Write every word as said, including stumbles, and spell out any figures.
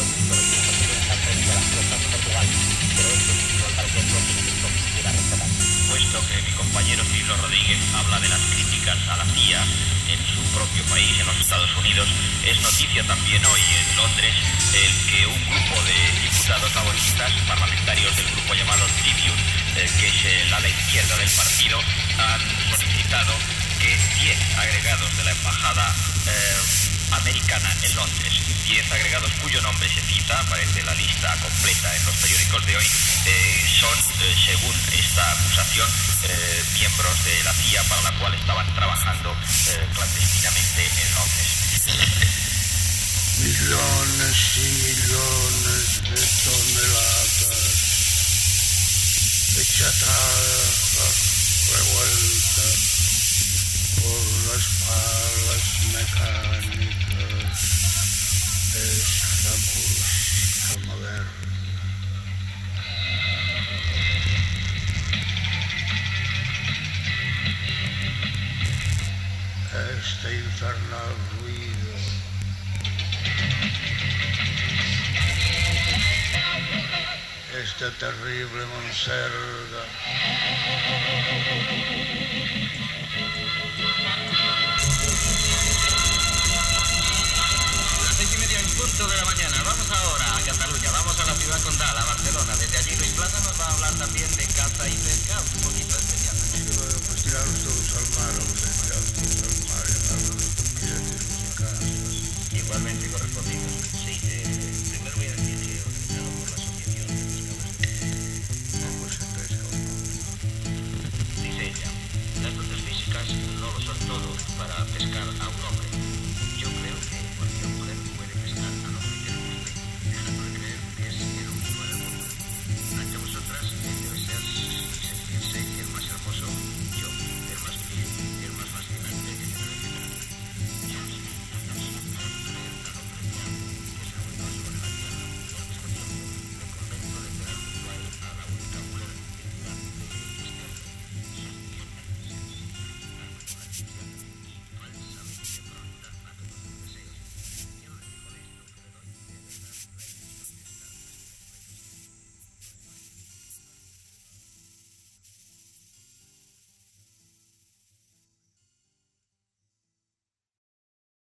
Puesto que mi compañero Cirilo Rodríguez habla de las críticas a la C I A en su propio país, en los Estados Unidos, es noticia también hoy en Londres el que un grupo de diputados laboristas, parlamentarios del grupo llamado Tribune, eh, que es el ala izquierda del partido, han solicitado que diez agregados de la embajada eh, americana en Londres, diez agregados cuyo nombre se cita, aparece la lista completa en los periódicos de hoy, eh, son, eh, según esta acusación, eh, miembros de la C I A para la cual estaban trabajando eh, clandestinamente en Londres. Millones y millones de toneladas de chatarra revuelta por las palas mecánicas es la música moderna. Este infernal ruido esta terrible monserga Las seis y media en punto de la mañana. Vamos ahora a Cataluña, vamos a la ciudad condal, a Barcelona. Desde allí Luis Plaza nos va a hablar también de caza y pesca, un poquito especial. Sí, bueno, pues tirarlos todos al mar, hombre, tirarlos todos al mar y darlos los pies musicales. Igualmente correspondido. Sí, eh, primero voy a decir que organizado por la Asociación de Pescadores. ¿Cómo se pesca un hombre? Dice ella, las dotes físicas no lo son todo para pescar a un hombre.